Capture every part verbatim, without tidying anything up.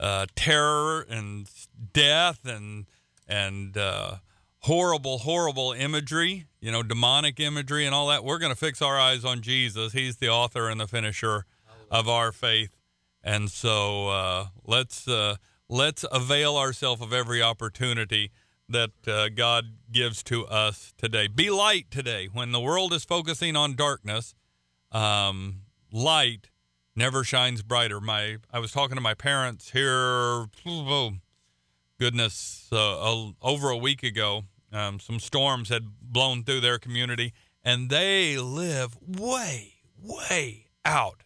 uh, terror and death and and uh, horrible, horrible imagery, you know, demonic imagery and all that. We're going to fix our eyes on Jesus. He's the author and the finisher of our faith. And so uh, let's uh, let's avail ourselves of every opportunity that uh, God gives to us today. Be light today. When the world is focusing on darkness, um, light never shines brighter. My I was talking to my parents here, oh, goodness, uh, over a week ago. Um, some storms had blown through their community, and they live way, way out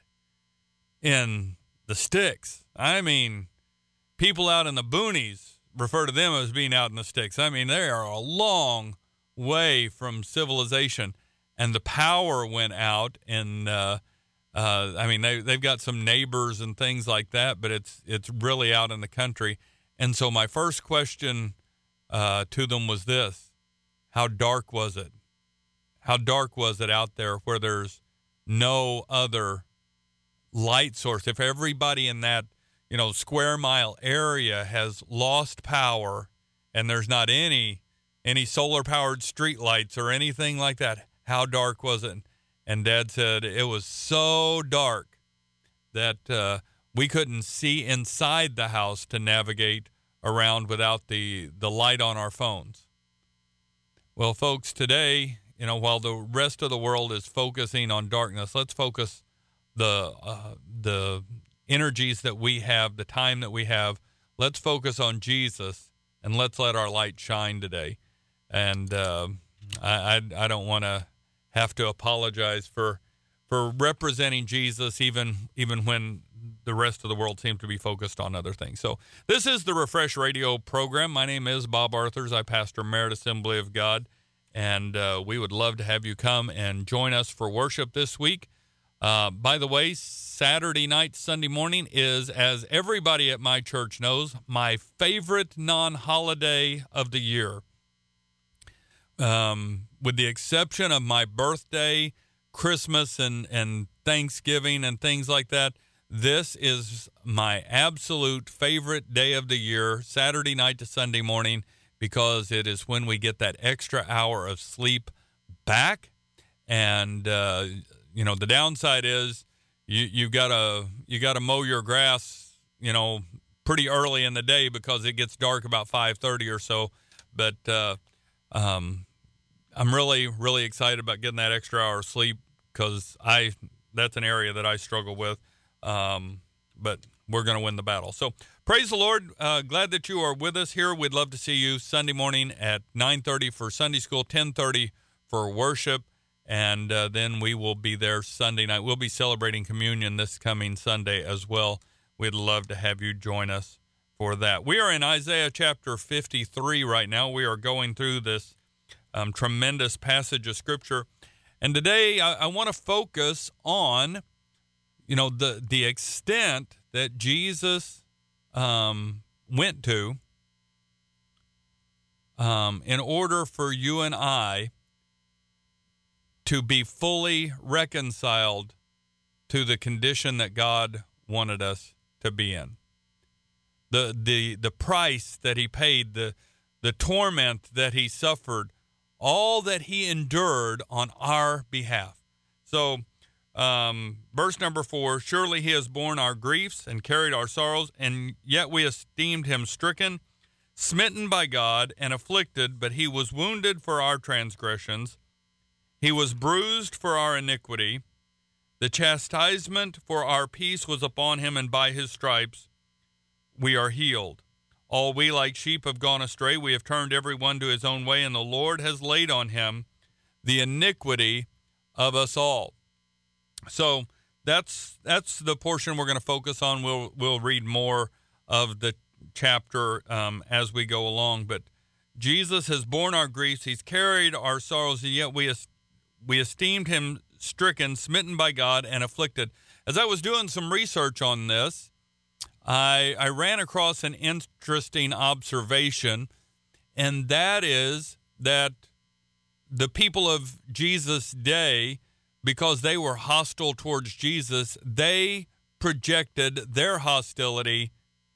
in the sticks. I mean, people out in the boonies refer to them as being out in the sticks. I mean, they are a long way from civilization, and the power went out. And uh, uh, I mean, they they've got some neighbors and things like that, but it's it's really out in the country. And so my first question uh, to them was this: how dark was it? How dark was it out there where there's no other light source? If everybody in that, you know, square mile area has lost power and there's not any any solar powered street lights or anything like that, how dark was it? And Dad said it was so dark that uh, we couldn't see inside the house to navigate around without the the light on our phones. Well, folks, today, you know, while the rest of the world is focusing on darkness, let's focus the uh, the energies that we have, the time that we have. Let's focus on Jesus, and let's let our light shine today. And uh, I, I I don't want to have to apologize for for representing Jesus, even even when the rest of the world seems to be focused on other things. So this is the Refresh Radio program. My name is Bob Arthurs. I pastor Merritt Assembly of God, and uh, we would love to have you come and join us for worship this week. Uh, by the way, Saturday night, Sunday morning is, as everybody at my church knows, my favorite non-holiday of the year. Um, with the exception of my birthday, Christmas, and, and Thanksgiving and things like that, this is my absolute favorite day of the year, Saturday night to Sunday morning, because it is when we get that extra hour of sleep back. And, uh, you know, the downside is you, you gotta, you gotta mow your grass, you know, pretty early in the day because it gets dark about five thirty or so. But, uh, um, I'm really, really excited about getting that extra hour of sleep because I, that's an area that I struggle with. Um, but we're going to win the battle. So praise the Lord. Uh, glad that you are with us here. We'd love to see you Sunday morning at nine thirty for Sunday school, ten thirty for worship. And uh, then we will be there Sunday night. We'll be celebrating communion this coming Sunday as well. We'd love to have you join us for that. We are in Isaiah chapter fifty-three right now. We are going through this um, tremendous passage of Scripture. And today I, I want to focus on, you know, the, the extent that Jesus um, went to um, in order for you and I to be fully reconciled to the condition that God wanted us to be in. The the the price that he paid, the the torment that he suffered, all that he endured on our behalf. So um, verse number four, surely he has borne our griefs and carried our sorrows, and yet we esteemed him stricken, smitten by God, and afflicted, but he was wounded for our transgressions. He was bruised for our iniquity. The chastisement for our peace was upon him, and by his stripes we are healed. All we like sheep have gone astray. We have turned every one to his own way, and the Lord has laid on him the iniquity of us all. So that's that's the portion we're going to focus on. We'll we'll read more of the chapter um, as we go along. But Jesus has borne our griefs. He's carried our sorrows, and yet we we esteemed him stricken, smitten by God, and afflicted. As I was doing some research on this, I, I ran across an interesting observation, and that is that the people of Jesus' day, because they were hostile towards Jesus, they projected their hostility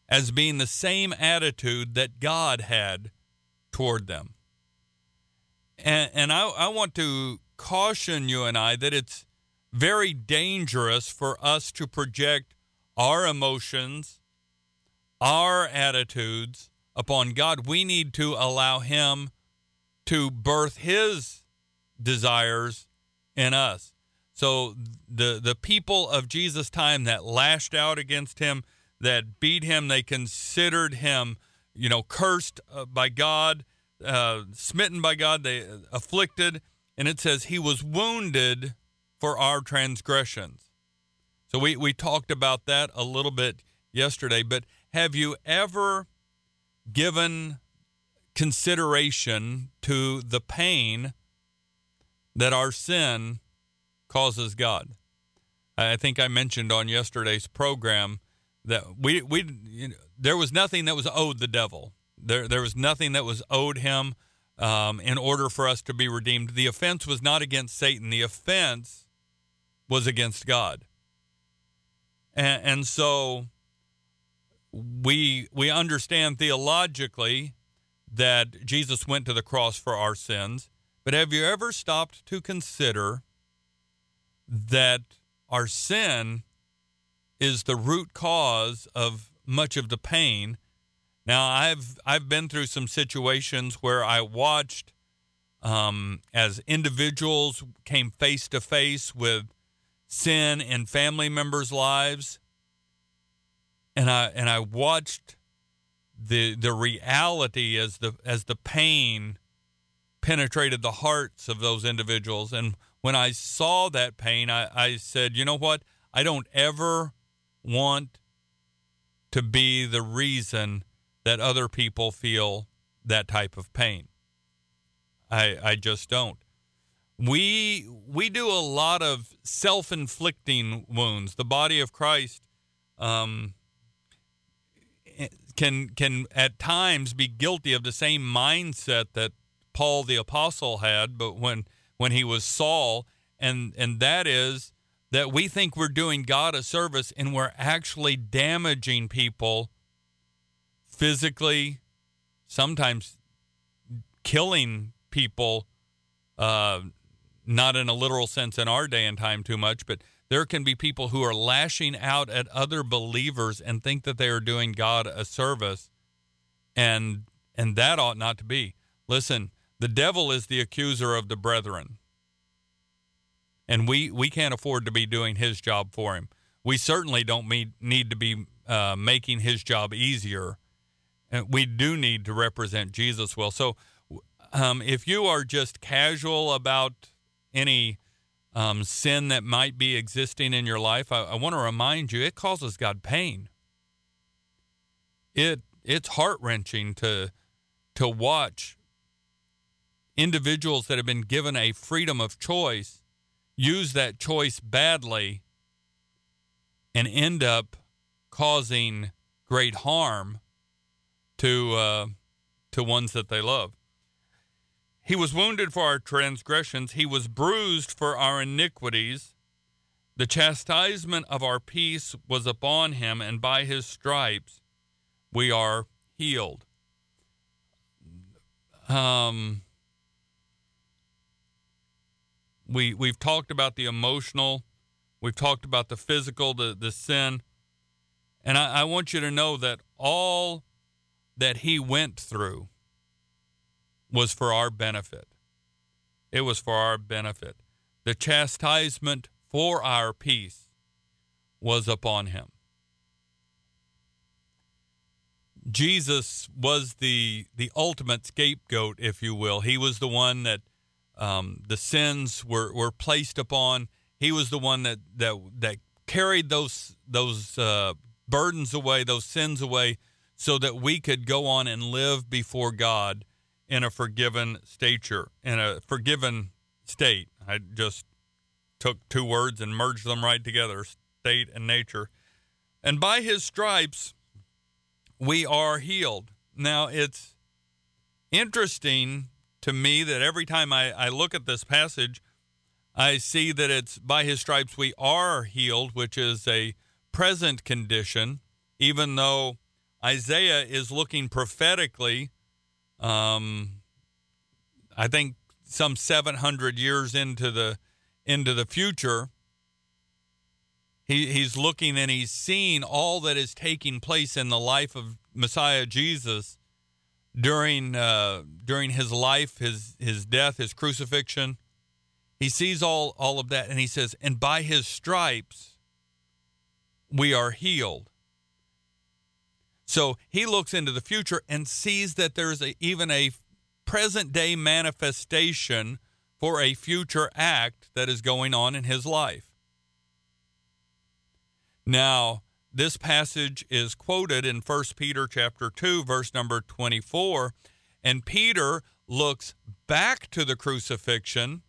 as being the same attitude that God had toward them. And, and I, I want to caution you and I that it's very dangerous for us to project our emotions, our attitudes upon God. We need to allow him to birth his desires in us. So the the people of Jesus' time that lashed out against him, that beat him, they considered him, you know, cursed by God, uh, smitten by God, they afflicted, and it says he was wounded for our transgressions. So we, we talked about that a little bit yesterday, but have you ever given consideration to the pain that our sin causes God? I think I mentioned on yesterday's program that we we you know, there was nothing that was owed the devil. There there was nothing that was owed him um, in order for us to be redeemed. The offense was not against Satan. The offense was against God. And, and so we we understand theologically that Jesus went to the cross for our sins. But have you ever stopped to consider that our sin is the root cause of much of the pain? Now, I've I've been through some situations where I watched um, as individuals came face to face with sin in family members' lives, and I and I watched the the reality as the as the pain penetrated the hearts of those individuals. And when I saw that pain, I, I said, you know what? I don't ever want to be the reason that other people feel that type of pain. I I just don't. We we do a lot of self-inflicting wounds. The body of Christ um, can can at times be guilty of the same mindset that Paul the Apostle had, but when when he was Saul, and and that is that we think we're doing God a service and we're actually damaging people physically, sometimes killing people, uh, not in a literal sense in our day and time too much, but there can be people who are lashing out at other believers and think that they are doing God a service, and and that ought not to be. Listen, the devil is the accuser of the brethren, and we, we can't afford to be doing his job for him. We certainly don't need, need to be uh, making his job easier. And we do need to represent Jesus well. So um, if you are just casual about any um, sin that might be existing in your life, I, I want to remind you, it causes God pain. It it's heart-wrenching to to watch individuals that have been given a freedom of choice use that choice badly and end up causing great harm to uh, to ones that they love. He was wounded for our transgressions. He was bruised for our iniquities. The chastisement of our peace was upon him, and by his stripes we are healed. Um, we, we've talked about the emotional. We've talked about the physical, the, the sin. And I, I want you to know that all that he went through was for our benefit. It was for our benefit. The chastisement for our peace was upon him. Jesus was the the ultimate scapegoat, if you will. He was the one that um, the sins were, were placed upon. He was the one that that, that carried those those uh, burdens away, those sins away, so that we could go on and live before God in a forgiven stature, in a forgiven state. I just took two words and merged them right together, state and nature. And by his stripes, we are healed. Now, it's interesting to me that every time I, I look at this passage, I see that it's by his stripes we are healed, which is a present condition, even though Isaiah is looking prophetically, um, I think some seven hundred years into the into the future. He, he's looking and he's seeing all that is taking place in the life of Messiah Jesus during uh, during his life, his his death, his crucifixion. He sees all, all of that, and he says, and by his stripes we are healed. So he looks into the future and sees that there's a, even a present-day manifestation for a future act that is going on in his life. Now, this passage is quoted in First Peter chapter two, verse number twenty-four, and Peter looks back to the crucifixion.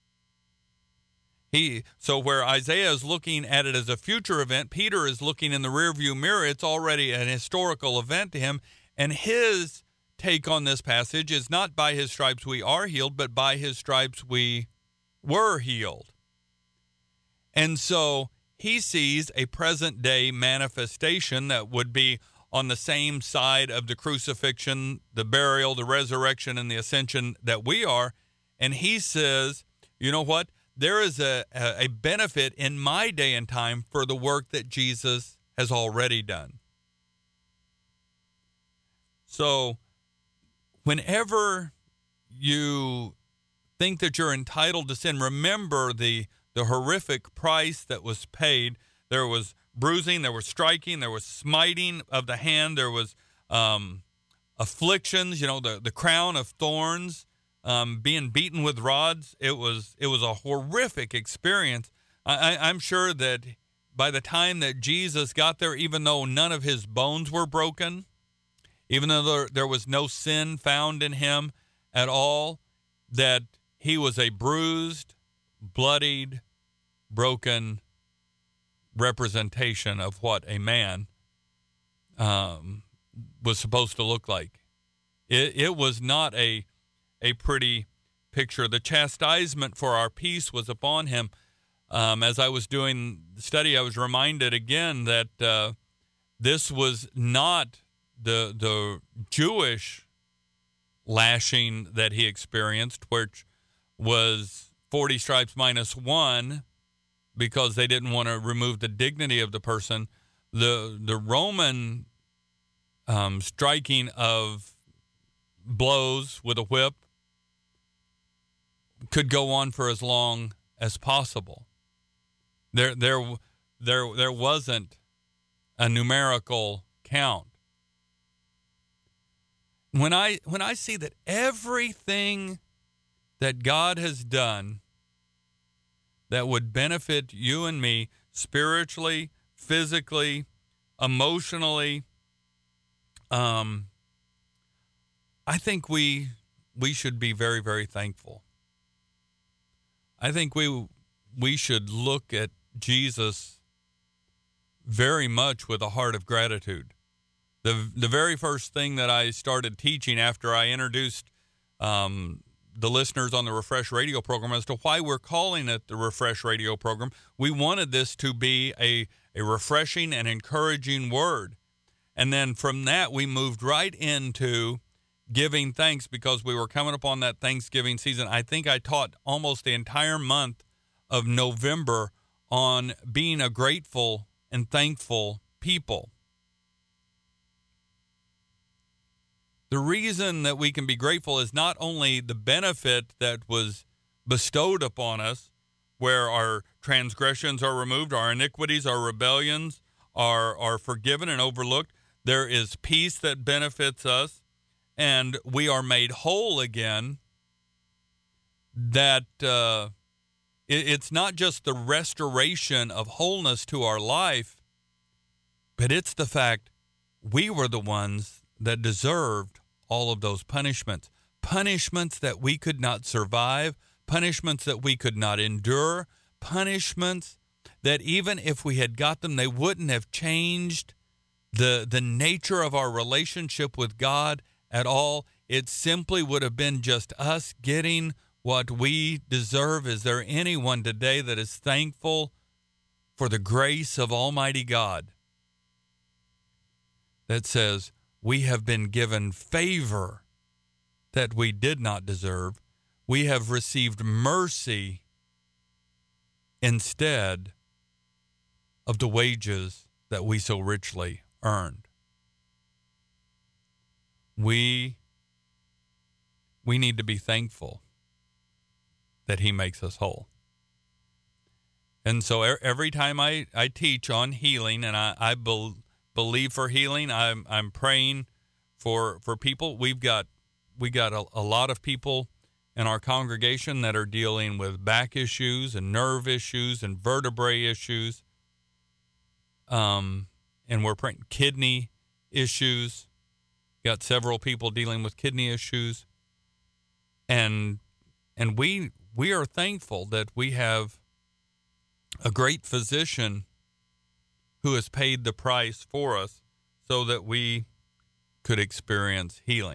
He so where Isaiah is looking at it as a future event, Peter is looking in the rearview mirror. It's already an historical event to him, and his take on this passage is not by his stripes we are healed, but by his stripes we were healed. And so he sees a present-day manifestation that would be on the same side of the crucifixion, the burial, the resurrection, and the ascension that we are. And he says, you know what? There is a, a benefit in my day and time for the work that Jesus has already done. So whenever you think that you're entitled to sin, remember the the horrific price that was paid. There was bruising, there was striking, there was smiting of the hand, there was um, afflictions, you know, the, the crown of thorns, um, being beaten with rods. It was it was a horrific experience. I, I, I'm sure that by the time that Jesus got there, even though none of his bones were broken, even though there, there was no sin found in him at all, that he was a bruised, bloodied, broken representation of what a man um, was supposed to look like. It, it was not a a pretty picture. The chastisement for our peace was upon him. Um, as I was doing the study, I was reminded again that uh, this was not the the Jewish lashing that he experienced, which was forty stripes minus one, because they didn't want to remove the dignity of the person. The the Roman um, striking of blows with a whip could go on for as long as possible. There there there there wasn't a numerical count. When I when I see that everything that God has done that would benefit you and me spiritually, physically, emotionally, um, I think we we should be very, very thankful. I think we we should look at Jesus very much with a heart of gratitude. The the very first thing that I started teaching after I introduced um, the listeners on the Refresh Radio program as to why we're calling it the Refresh Radio program, we wanted this to be a, a refreshing and encouraging word. And then from that, we moved right into giving thanks, because we were coming up on that Thanksgiving season. I think I taught almost the entire month of November on being a grateful and thankful people. The reason that we can be grateful is not only the benefit that was bestowed upon us, where our transgressions are removed, our iniquities, our rebellions are, are forgiven and overlooked. There is peace that benefits us, and we are made whole again. That uh, it, it's not just the restoration of wholeness to our life, but it's the fact we were the ones that deserved all of those punishments, punishments that we could not survive, punishments that we could not endure, punishments that even if we had got them, they wouldn't have changed the, the nature of our relationship with God at all. It simply would have been just us getting what we deserve. Is there anyone today that is thankful for the grace of Almighty God? that says we have been given favor that we did not deserve. We have received mercy instead of the wages that we so richly earned. We, we need to be thankful that he makes us whole. And so every time I, I teach on healing, and I, I be, believe for healing, I'm I'm praying for for people. We've got we got a, a lot of people in our congregation that are dealing with back issues and nerve issues and vertebrae issues. Um, and we're praying kidney issues. Got several people dealing with kidney issues, and and we we are thankful that we have a great physician who has paid the price for us so that we could experience healing.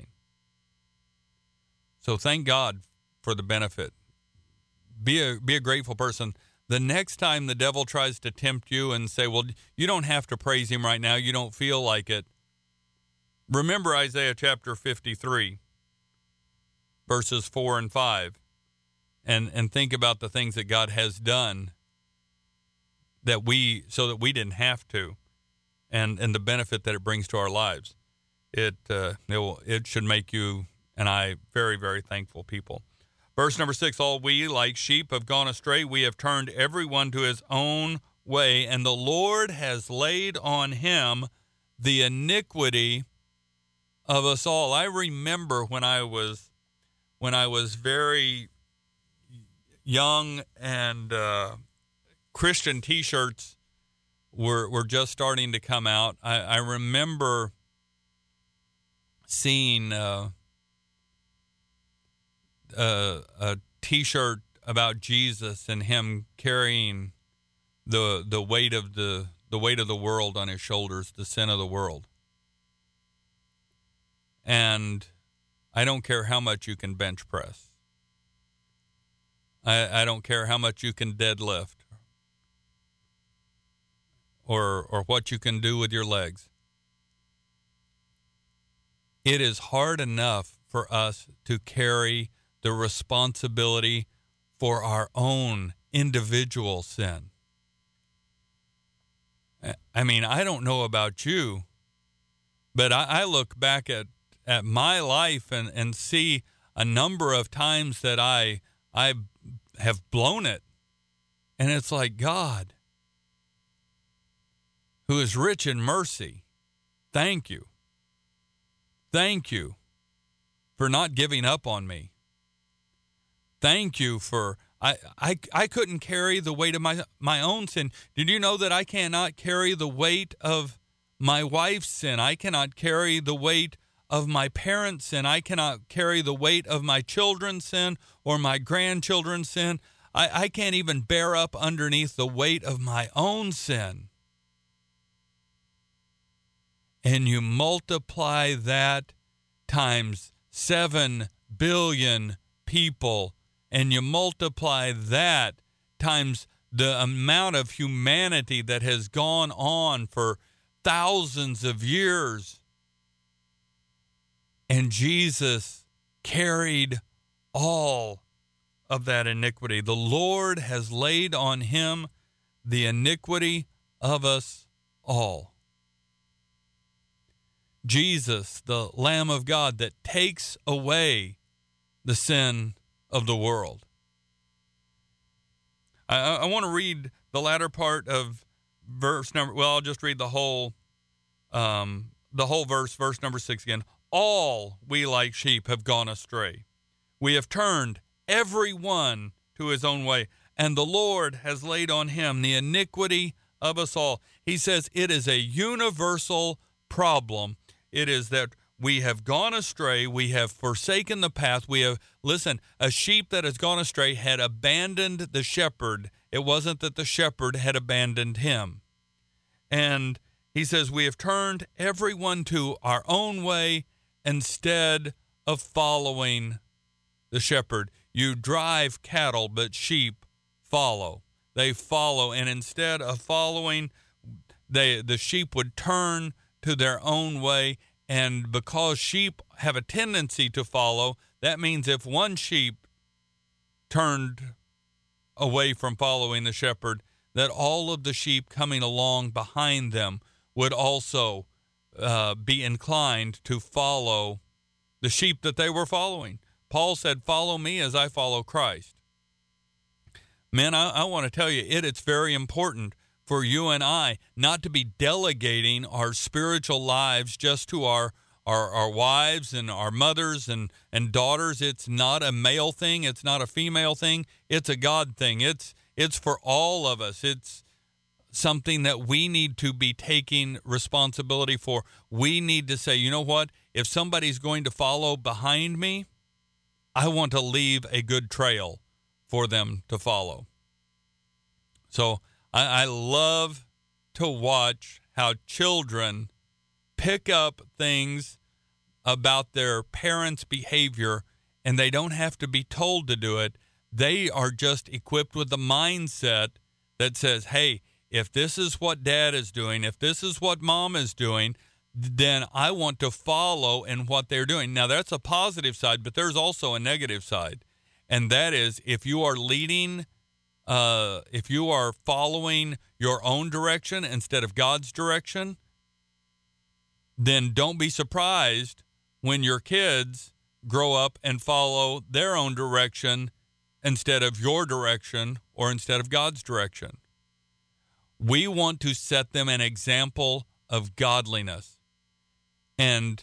So thank God for the benefit. Be a be a grateful person. The next time the devil tries to tempt you and say, well, you don't have to praise him right now, you don't feel like it, remember Isaiah chapter fifty-three, verses four and five, and, and think about the things that God has done that we, so that we didn't have to, and, and the benefit that it brings to our lives. It, uh, it, will, it should make you and I very, very thankful people. Verse number six, all we like sheep have gone astray. We have turned everyone to his own way, and the Lord has laid on him the iniquity of us all. I remember when I was when I was very young and uh, Christian T-shirts were were just starting to come out. I, I remember seeing uh, uh, a T-shirt about Jesus and him carrying the the weight of the the weight of the world on his shoulders, the sin of the world. And I don't care how much you can bench press. I, I don't care how much you can deadlift or or what you can do with your legs. It is hard enough for us to carry the responsibility for our own individual sin. I mean, I don't know about you, but I, I look back at, at my life and, and see a number of times that I I have blown it. And it's like, God, who is rich in mercy, thank you. Thank you for not giving up on me. Thank you for, I, I, I couldn't carry the weight of my, my own sin. Did you know that I cannot carry the weight of my wife's sin? I cannot carry the weight of my parents' sin. I cannot carry the weight of my children's sin or my grandchildren's sin. I, I can't even bear up underneath the weight of my own sin. And you multiply that times seven billion people, and you multiply that times the amount of humanity that has gone on for thousands of years. And Jesus carried all of that iniquity. The Lord has laid on him the iniquity of us all. Jesus, the Lamb of God that takes away the sin of the world. I, I want to read the latter part of verse number, well, I'll just read the whole, um, the whole verse, verse number six again. All we like sheep have gone astray. We have turned every one to his own way, and the Lord has laid on him the iniquity of us all. He says it is a universal problem. It is that we have gone astray. We have forsaken the path. We have, listen, a sheep that has gone astray had abandoned the shepherd. It wasn't that the shepherd had abandoned him. And he says, we have turned everyone to our own way instead of following the shepherd. You drive cattle, but sheep follow. They follow. And instead of following, they, the sheep would turn to their own way. And because sheep have a tendency to follow, that means if one sheep turned away from following the shepherd, that all of the sheep coming along behind them would also uh, be inclined to follow the sheep that they were following. Paul said, follow me as I follow Christ. Men, I, I want to tell you, it, it's very important for you and I not to be delegating our spiritual lives just to our Our, our wives and our mothers and, and daughters. It's not a male thing. It's not a female thing. It's a God thing. It's it's for all of us. It's something that we need to be taking responsibility for. We need to say, you know what? If somebody's going to follow behind me, I want to leave a good trail for them to follow. So I, I love to watch how children pick up things about their parents' behavior, and they don't have to be told to do it. They are just equipped with the mindset that says, hey, if this is what dad is doing, if this is what mom is doing, then I want to follow in what they're doing. Now, that's a positive side, but there's also a negative side, and that is if you are leading, uh, if you are following your own direction instead of God's direction, then don't be surprised when your kids grow up and follow their own direction instead of your direction or instead of God's direction. We want to set them an example of godliness. And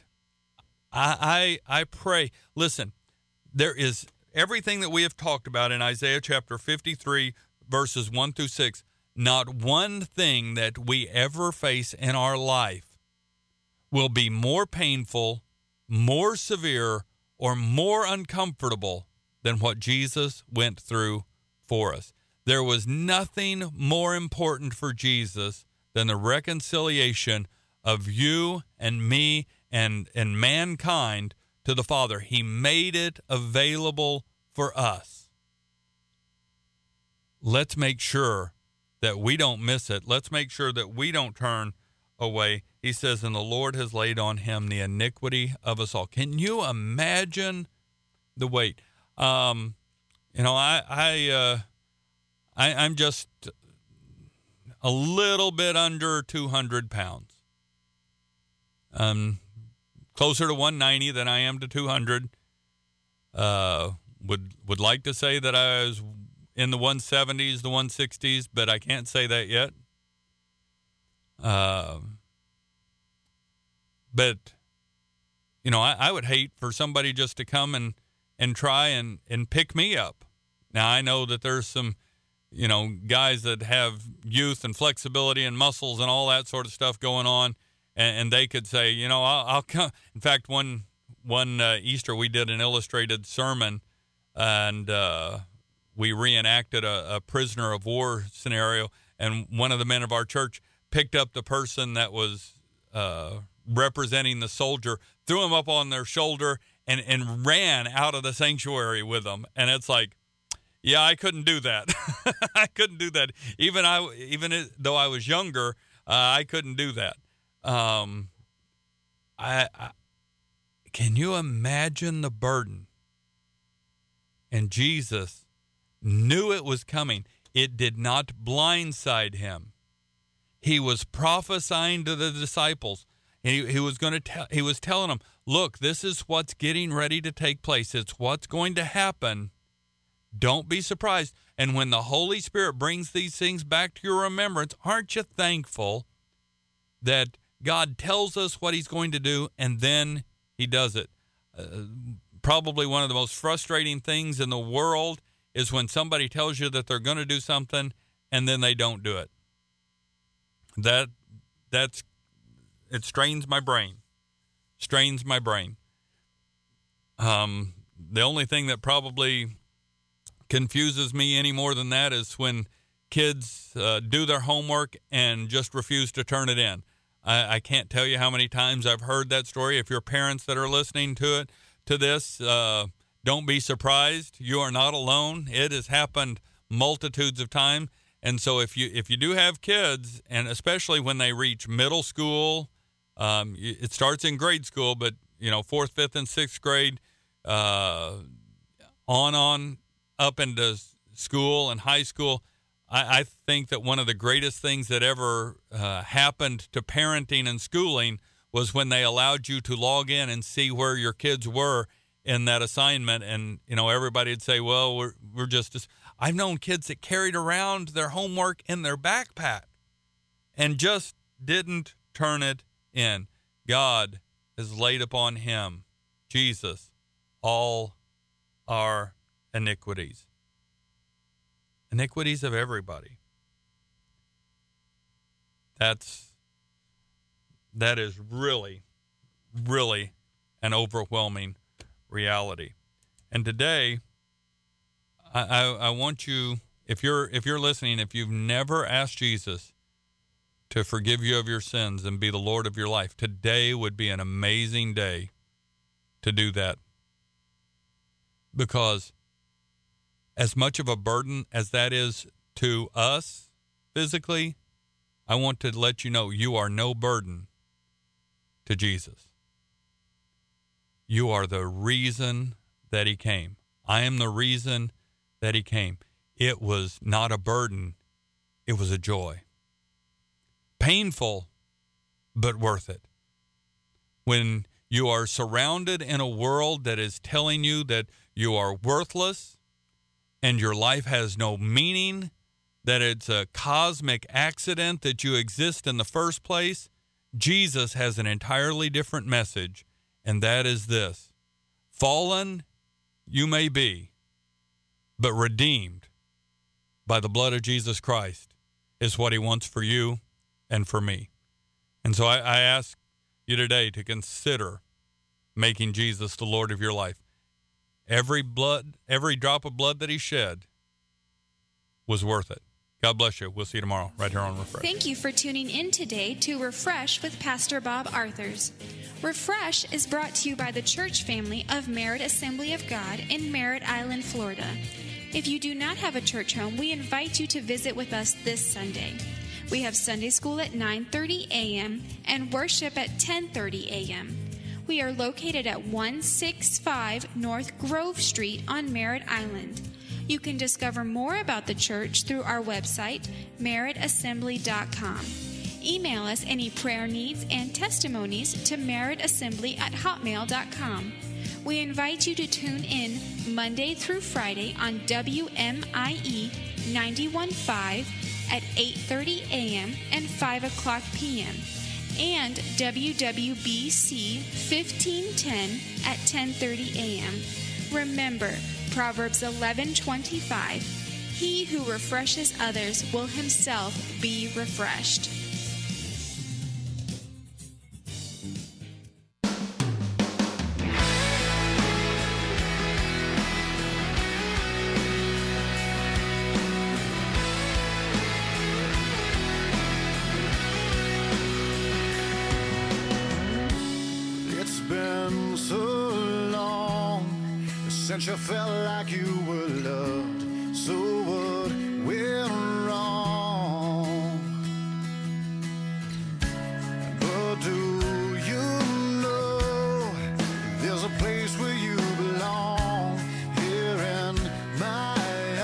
I, I, I pray, listen, there is everything that we have talked about in Isaiah chapter fifty-three, verses one through six, not one thing that we ever face in our life will be more painful, more severe, or more uncomfortable than what Jesus went through for us. There was nothing more important for Jesus than the reconciliation of you and me and, and mankind to the Father. He made it available for us. Let's make sure that we don't miss it. Let's make sure that we don't turn away. He says, and the Lord has laid on him the iniquity of us all. Can you imagine the weight? Um, you know, I, I, uh, I, I'm just a little bit under two hundred pounds. Um, closer to one ninety than I am to two hundred. Uh, would would like to say that I was in the one seventies, the one sixties, but I can't say that yet. Uh, but, you know, I, I would hate for somebody just to come and, and try and, and pick me up. Now, I know that there's some, you know, guys that have youth and flexibility and muscles and all that sort of stuff going on, and, and they could say, you know, I'll, I'll come. In fact, one one uh, Easter we did an illustrated sermon, and uh, we reenacted a, a prisoner of war scenario, and one of the men of our church picked up the person that was uh, representing the soldier, threw him up on their shoulder, and, and ran out of the sanctuary with them. And it's like, yeah, I couldn't do that. I couldn't do that. Even I, even though I was younger, uh, I couldn't do that. Um, I, I can you imagine the burden? And Jesus knew it was coming. It did not blindside him. He was prophesying to the disciples. He, he was going to tell. He was telling them, "Look, this is what's getting ready to take place. It's what's going to happen. Don't be surprised." And when the Holy Spirit brings these things back to your remembrance, aren't you thankful that God tells us what He's going to do, and then He does it? Uh, probably one of the most frustrating things in the world is when somebody tells you that they're going to do something, and then they don't do it. That that's it strains my brain, strains my brain. Um, the only thing that probably confuses me any more than that is when kids uh, do their homework and just refuse to turn it in. I, I can't tell you how many times I've heard that story. If you're parents that are listening to it, to this, uh, don't be surprised. You are not alone. It has happened multitudes of times. And so if you if you do have kids, and especially when they reach middle school, Um, it starts in grade school, but, you know, fourth, fifth, and sixth grade, uh, on, on up into school and high school. I, I think that one of the greatest things that ever uh, happened to parenting and schooling was when they allowed you to log in and see where your kids were in that assignment. And, you know, everybody would say, well, we're, we're just, I've known kids that carried around their homework in their backpack and just didn't turn it in. God has laid upon him, Jesus, all our iniquities. Iniquities of everybody. That's, that is really, really an overwhelming reality. And today, I, I, I want you, if you're if you're listening, if you've never asked Jesus to forgive you of your sins and be the Lord of your life, today would be an amazing day to do that. Because as much of a burden as that is to us physically, I want to let you know you are no burden to Jesus. You are the reason that he came. I am the reason that he came. It was not a burden. It was a joy. Painful, but worth it. When you are surrounded in a world that is telling you that you are worthless and your life has no meaning, that it's a cosmic accident that you exist in the first place, Jesus has an entirely different message, and that is this: fallen you may be, but redeemed by the blood of Jesus Christ is what he wants for you and for me. And so I, I ask you today to consider making Jesus the Lord of your life. Every blood, every drop of blood that he shed was worth it. God bless you. We'll see you tomorrow right here on Refresh. Thank you for tuning in today to Refresh with Pastor Bob Arthurs. Refresh is brought to you by the church family of Merritt Assembly of God in Merritt Island, Florida. If you do not have a church home, we invite you to visit with us this Sunday. We have Sunday school at nine thirty a.m. and worship at ten thirty a.m. We are located at one sixty-five North Grove Street on Merritt Island. You can discover more about the church through our website, merritt assembly dot com. Email us any prayer needs and testimonies to merrittassembly at hotmail dot com. We invite you to tune in Monday through Friday on W M I E ninety-one point five at eight thirty a.m. and five o'clock p.m. and W W B C fifteen ten at ten thirty a.m. Remember, Proverbs eleven twenty-five, he who refreshes others will himself be refreshed. It's been so long since you felt like you were loved, so what went wrong? But do you know there's a place where you belong, here in my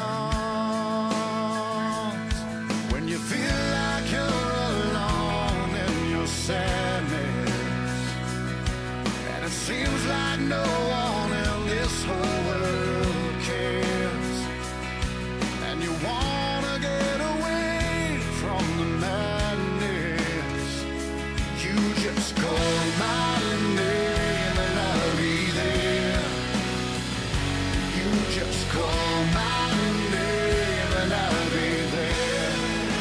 arms? When you feel like you're alone in your sadness, and it seems like no one in this whole world cares, and you wanna get away from the madness, you just call my name and I'll be there. You just call my name and I'll be there.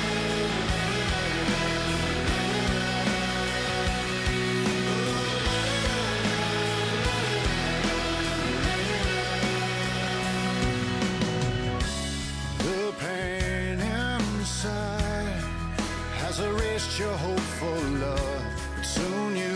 The pain inside has erased your hope for love, but soon you